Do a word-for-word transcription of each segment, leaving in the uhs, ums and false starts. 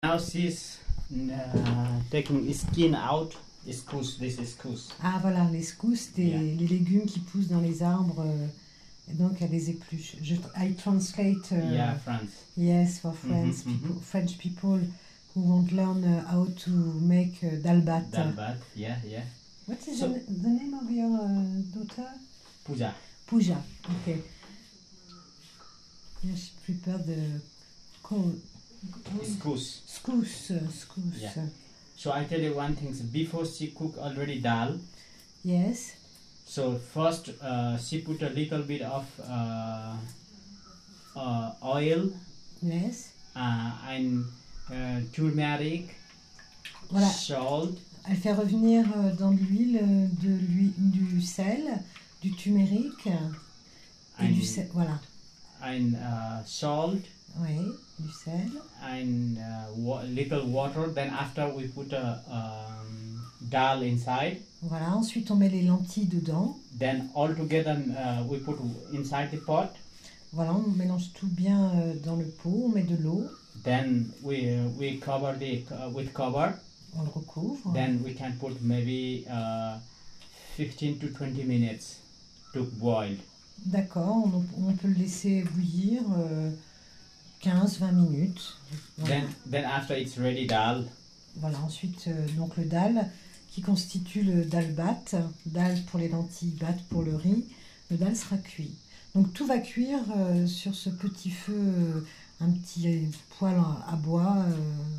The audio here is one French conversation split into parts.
Now she's uh, taking skin out. Couscous, this is couscous. Ah voilà, les scousses, des, Yeah. les légumes qui poussent dans les arbres, euh, et donc elle les épluche. Je, I translate. Uh, Yeah, France. Yes, for French Mhm, people, mhm. French people who won't learn uh, how to make uh, dalbat. Dalbat, yeah, yeah. What is So- the, the name of your uh, daughter? Puja. Pooja. Okay. Yeah, she prepared the cold. Couscous. Skous, uh, skous. Yeah. So I tell you one thing. So before she cook already dal. Yes. So first uh, she put a little bit of uh, uh, oil Yes. uh, and uh, turmeric, Voilà. salt, Elle fait revenir euh, dans de l'huile, euh, de l'huile, du sel, du turmeric et and, du sel. Voilà. and uh, salt Oui, du sel. and uh, wa- little water. Then after we put a um, dal inside. Voilà. Ensuite, on met les lentilles dedans. Then all together uh, we put inside the pot. Voilà, on mélange tout bien euh, dans le pot. On met de l'eau. Then we uh, we cover the uh, with cover. On le recouvre. Then we can put maybe uh, fifteen to twenty minutes to boil. D'accord, on, on peut le laisser bouillir euh, quinze à vingt minutes. Voilà. Then then after it's ready dal. Voilà, ensuite, euh, donc le dal qui constitue le dalbat. Dal pour les lentilles, bat pour le riz. Le dal sera cuit. Donc tout va cuire euh, sur ce petit feu, euh, un petit poêle à, à bois. euh.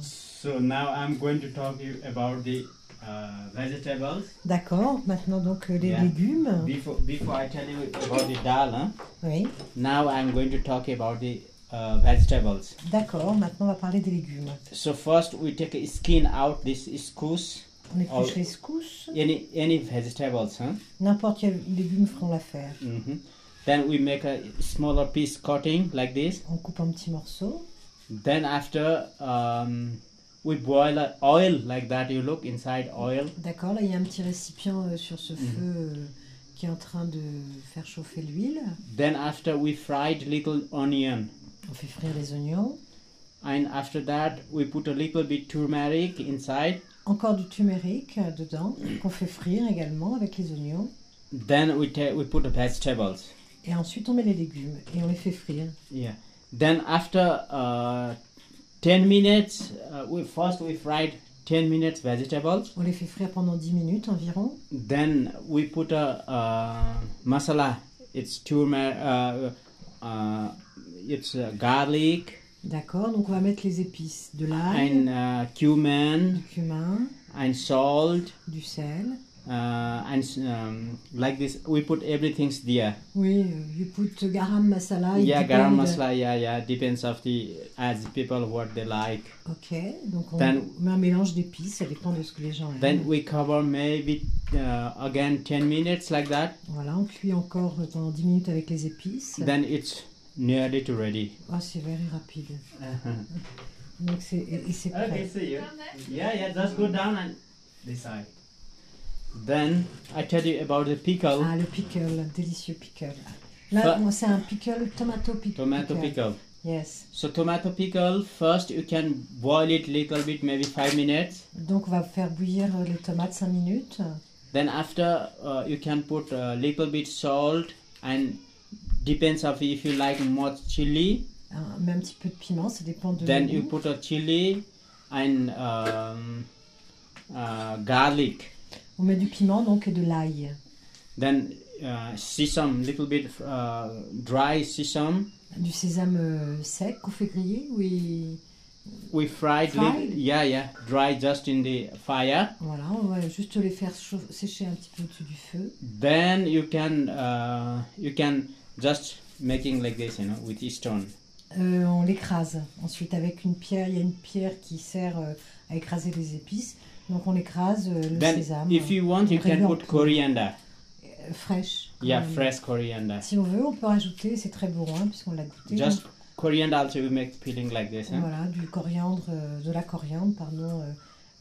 So now I'm going to talk you about the uh, vegetables. D'accord, maintenant donc euh, les Yeah. légumes. Before before I tell you about the dal, huh? Oui, Now I'm going to talk about the uh, vegetables. d'accord, maintenant on va parler des légumes. So first we take a skin out this couscous. On épluche Oh. les secousses. Any any vegetables, huh? N'importe quel légume feront l'affaire. hmm Then we make a smaller piece cutting like this. On coupe en petits morceaux. Then after um, we boil a oil like that. You look inside oil. D'accord, là il y a un petit récipient euh, sur ce Mhm. feu euh, qui est en train de faire chauffer l'huile. Then after we fried little onion, On fait frire les oignons. and after that we put a little bit turmeric inside. Encore du turmeric euh, dedans, qu'on fait frire également avec les oignons. Then we ta- we put the vegetables. Et ensuite on met les légumes et on les fait frire. Yeah. Then after uh, ten minutes, uh, we first we fried ten minutes vegetables. On les fait frire pendant dix minutes environ. Then we put a uh, masala. It's turmeric. Uh, uh, it's uh, garlic D'accord, donc on va mettre les épices, de l'ail, and uh, cumin du cumin, and salt du sel. uh, and um, like this. We put everything there. Oui, euh, you put garam masala. it Yeah, garam depend- masala. Yeah, yeah. Depends of the as people what they like. Ok, donc on Then- met un mélange d'épices, ça dépend de ce que les gens aiment. Then we cover maybe uh, again ten minutes like that. Voilà, on cuit encore pendant dix minutes avec les épices. Then it's nearly to ready. Oh, c'est very rapide. Donc c'est et, et c'est prêt. Okay, see you. Yeah, yeah. Just go down and decide. Then I tell you about the pickle, Ah, le pickle, délicieux pickle. Là, Fa- moi, c'est un pickle, tomato pickle. tomato pickle. Yes. So tomato pickle, first you can boil it little bit, maybe five minutes. Donc on va faire bouillir euh, les tomates cinq minutes. Then after uh, you can put a little bit salt and depends of if you like more chili. Un, mais un petit peu de piment, ça dépend de Then le you goût. put a chili and um, uh, garlic. On met du piment donc et de l'ail. Then uh, sesame, little bit uh, dry sesame. Du sésame euh, sec qu'on fait griller. Oui. We fried, Fried? Little, yeah, yeah, dry just in the fire. Voilà, on va juste les faire chauffe- sécher un petit peu au-dessus du feu. Then you can uh, you can just making like this, you know, with a stone. Euh, on l'écrase. Ensuite, avec une pierre, il y a une pierre qui sert euh, à écraser les épices. Donc on écrase euh, le Then sésame. if you want, you can Prévu en put poudre. coriander. Euh, fraîche. quand Yeah, même. fresh coriander. Si on veut, on peut rajouter, c'est très bon, hein, puisqu'on l'a goûté. Just coriander also we make peeling like this. Huh? Voilà, du coriandre, euh, de la coriandre, pardon, euh, euh,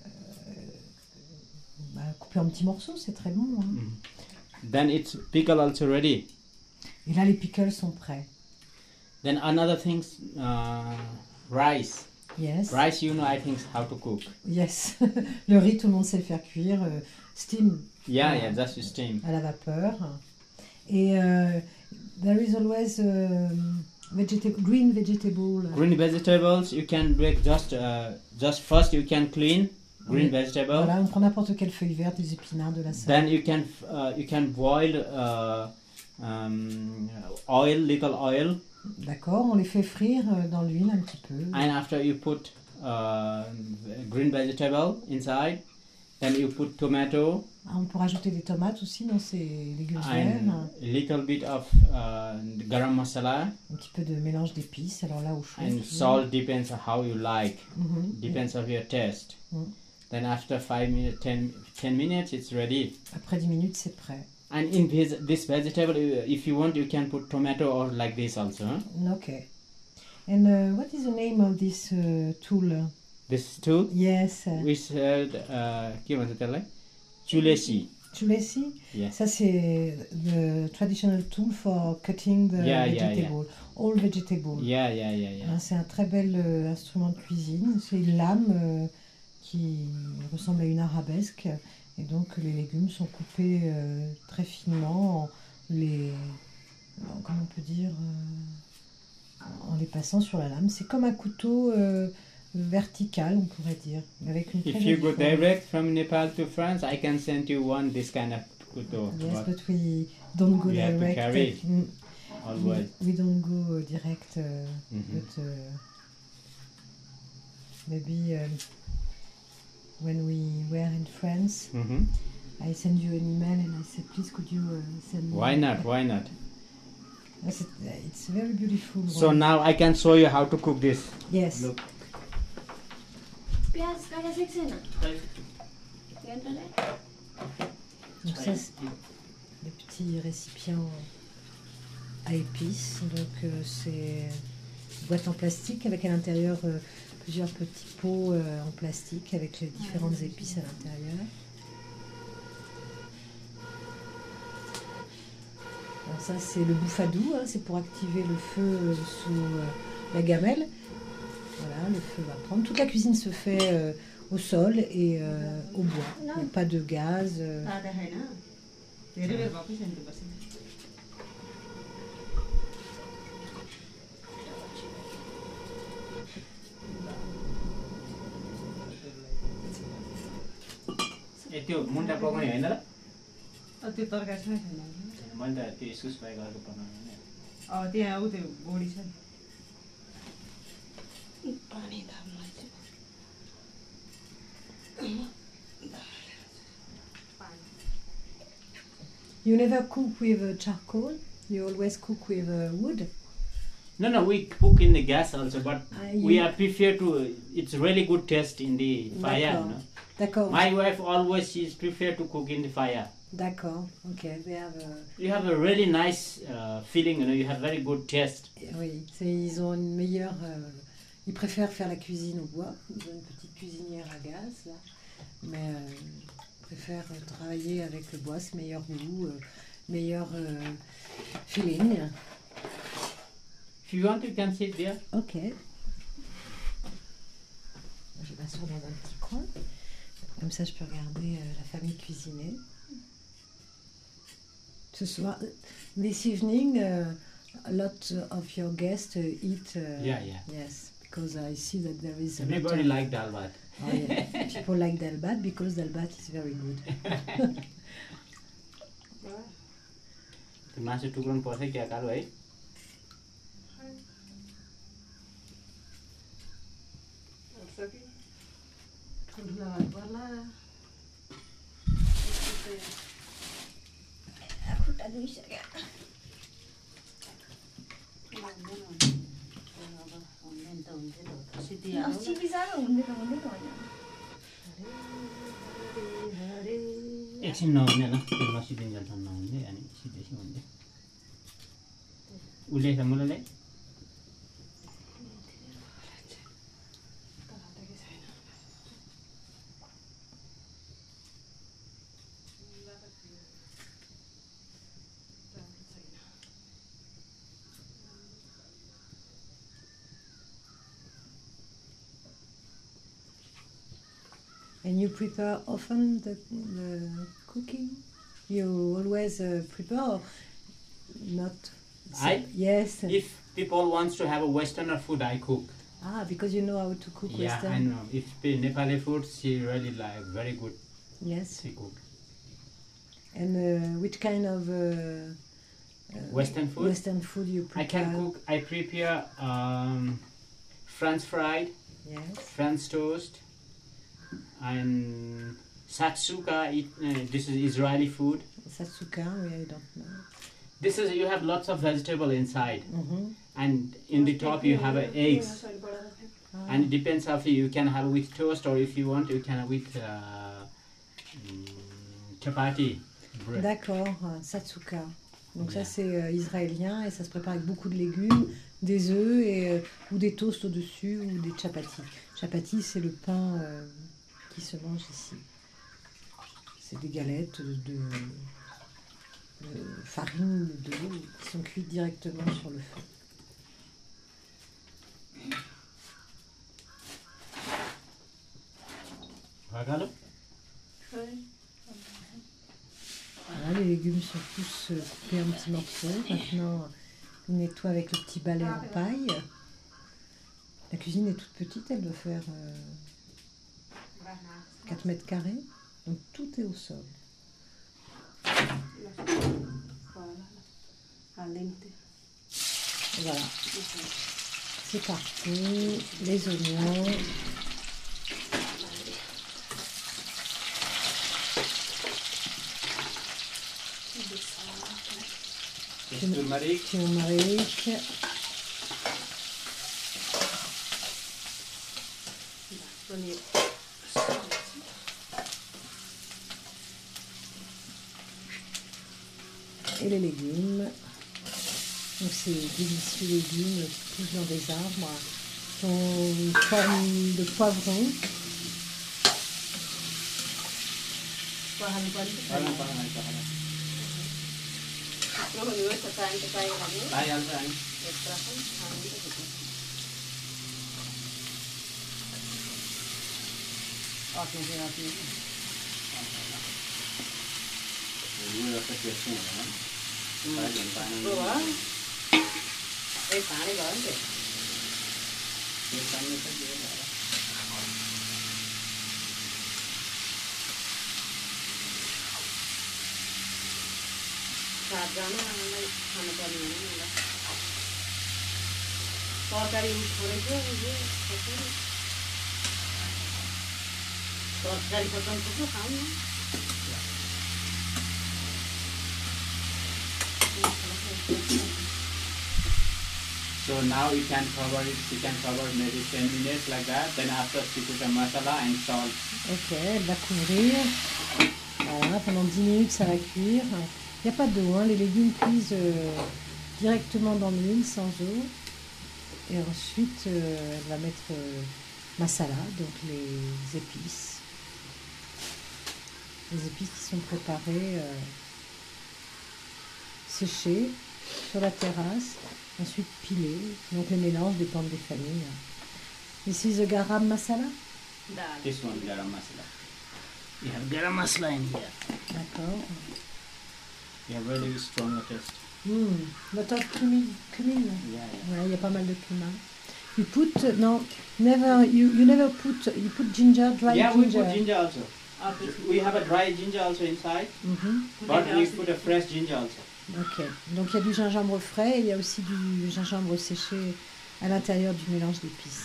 bah, coupé en petits morceaux, c'est très bon. Hein. Mm. Then it's pickle also ready. Et là, les pickles sont prêts. Then another things, uh, rice. Yes. Rice, you know, I think how to cook. Yes. Le riz, tout le monde sait le faire cuire. euh, steam. Yeah, Ah. yeah, just steam. À la vapeur. Et euh, there is always um, vegeta- green vegetable. Green vegetables, you can break just, uh, just first you can clean green Oui. vegetable. Voilà, on prend n'importe quelle feuille verte, des épinards, de la salade. Then you can, uh, you can boil uh, um, oil, little oil. D'accord, on les fait frire euh, dans l'huile un petit peu. And after you put uh, green vegetable inside, then you put tomato Ah, on peut rajouter des tomates aussi dans ces légumes and verts. a little bit of uh, garam masala Un petit peu de mélange d'épices, alors là au chaud. and salt, depends on how you like, Mhm. depends on your taste. Mm. Then after five minutes, ten, ten minutes, it's ready. Après dix minutes, c'est prêt. And in this, this vegetable, uh, if you want, you can put tomato or like this also. Huh? Okay. And uh, what is the name of this uh, tool? This tool, Yes. uh, we said, uh, क्या भन्छ त्यसलाई? Chulesi. Chulesi? Yes. Ça, c'est the traditional tool for cutting the Yeah, yeah, vegetable. All vegetable. Yeah, yeah, yeah, yeah. Hein, c'est un très bel euh, instrument de cuisine. C'est une lame euh, qui ressemble à une arabesque. Et donc, les légumes sont coupés euh, très finement en les... en- comment on peut dire euh, en les passant sur la lame. C'est comme un couteau euh, vertical, on pourrait dire. Avec une très If you jolie go forme. direct from Nepal to France, I can send you one this kind of kuto. Yes, But but we don't go We have to direct. carry it. Mm, always. we, we don't go uh, direct, uh, Mhm. but uh, maybe um, when we were in France, Mhm. I send you an email and I said, please could you uh, send me... Why not? Why not? Yes, it- it's very beautiful. So one. now I can show you how to cook this. Yes. Look. प्याज काटेको छैन त्यहाँनिर Donc ça, c'est des petits récipients à épices. Donc euh, c'est une boîte en plastique avec à l'intérieur euh, plusieurs petits pots euh, en plastique avec les différentes épices à l'intérieur. Alors ça c'est le bouffadou, hein, c'est pour activer le feu euh, sous euh, la gamelle. Voilà, le feu va prendre. Toute la cuisine se fait euh, au sol et euh, au bois. Il n'y a pas de gaz. euh, ताजा छैन धेरै बेर भएकै छैन त्यो बसेको ए त्यो मुन्टा पकाउने होइन र अब त्यो तरकारीसँगै छैन मैले त त्यो इस्कुस फ्राई गरेको बनाउने अब त्यहाँ ऊ त्यो बोडी छ नि पानी थाप्नु You never cook with uh, charcoal. You always cook with uh, wood. No, no, we cook in the gas also, but Ah, we you- are prefer to. It's really good taste in the fire. D'accord. No? D'accord. My wife always she's prefer to cook in the fire. D'accord. Okay. They have. uh, You have a really nice uh, feeling. You know, you have very good taste. oui. C'est, ils ont une meilleure. euh, ils préfèrent faire la cuisine au bois. Ils ont une petite cuisinière à gaz là, mais euh, ils préfèrent euh, travailler avec le bois. C'est meilleur goût, euh, meilleur euh, feeling. If you want, you can sit there. Ok. Je vais m'asseoir dans un petit coin. Comme ça, je peux regarder euh, la famille cuisiner. Ce soir, this evening, uh, a lot of your guests uh, eat. Uh, Yeah, yeah. Yes, because I see that there is a lot Everybody of- like dal bhat. Oh, yeah. People like dalbat because dalbat is very good. त्यो मासु टुक्राउनु पर्छ क्या कालो है ठुल्ठुलो भात पर्ला खुट्टा दुइसक्यो सिपी साह्रो हुँदैन हुँदैन होइन एकछिन नहुने ल त्यो नसिदिन्जेलसम्म नहुने अनि सिधै हुँदै उसले मुलाले And you prepare often the, the cooking? You always uh, prepare or not? So- I- yes. If people wants to have a Westerner food, I cook. Ah, because you know how to cook Yeah, Western. I know. If the Nepali food, she really like very good. Yes. She cook And uh, which kind of uh, uh, Western food. Western food you prepare? I can cook. I prepare um, French fried, Yes. French toast, and satsuka. It, uh, this is Israeli food. Satsuka, we I don't know. This is you have lots of vegetable inside, Mm-hmm. and in the top you have uh, eggs. Ah. And it depends if you can have with toast or if you want you can have with uh, mm, chapati bread. D'accord, euh, satsuka. Donc Yeah. ça c'est euh, israélien et ça se prépare avec beaucoup de légumes, des œufs et, euh, ou des toasts au-dessus ou des chapatis. Chapati c'est le pain euh, qui se mange ici. C'est des galettes de, de farine, d'eau qui sont cuites directement sur le feu. Regarde. Voilà, les légumes sont tous euh, coupés en petits morceaux. Maintenant, on nettoie avec le petit balai en paille. La cuisine est toute petite, elle doit faire euh, quatre mètres carrés. Donc tout est au sol. Voilà. C'est parti. Les oignons. Turmeric. Turmeric. Et les légumes. Donc ces délicieux légumes qui poussent dans des arbres, qui ont une forme de poivron. So now you can cover it, you can cover maybe ten minutes like that. Then after you put a masala and salt. Ok, elle va couvrir. Voilà, pendant dix minutes ça va cuire. Il n'y a pas d'eau, hein. Les légumes cuisent euh, directement dans l'huile sans eau. Et ensuite euh, elle va mettre euh, masala, donc les épices. Les épices qui sont préparées, euh, séchées sur la terrasse, ensuite pilées. Donc les mélanges dépendent des familles. This is a garam masala? This one garam masala. You have garam masala in here. D'accord. You have very strong taste. Mm. Lot of cumin. cumin. Yeah, yeah. Voilà, il y a pas mal de cumin. You put no, never you you never put you put ginger, dry Yeah, we ginger. put ginger also. We have a dry ginger also inside, Mhm. but we put a fresh ginger also. Ok. Donc il y a du gingembre frais et il y a aussi du gingembre séché à l'intérieur du mélange d'épices.